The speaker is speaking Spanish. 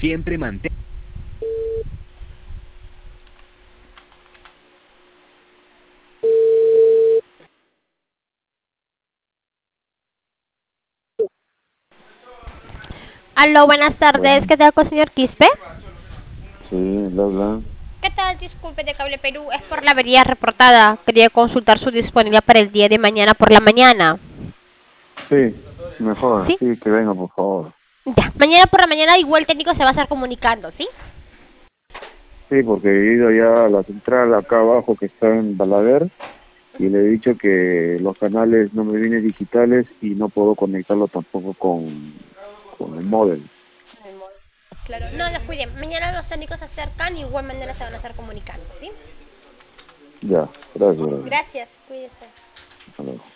Siempre mantén. Aló, buenas tardes. Bueno, ¿Qué tal con el señor Quispe? sí, bla, bla. ¿Qué tal? Disculpe de Cable Perú. Es por la avería reportada. Quería consultar su disponibilidad para el día de mañana por la mañana. Sí, mejor, ¿Sí? sí, que venga, por favor. Ya. Mañana por la mañana igual el técnico se va a estar comunicando, ¿sí? Sí, porque he ido ya a la central acá abajo que está en Balaguer y le he dicho que los canales no me vienen digitales y no puedo conectarlo tampoco con el módem. Claro. No, los cuiden. Mañana los técnicos se acercan y de igual manera se van a estar comunicando, ¿sí? Ya, gracias. Gracias. Cuídese. Hasta luego.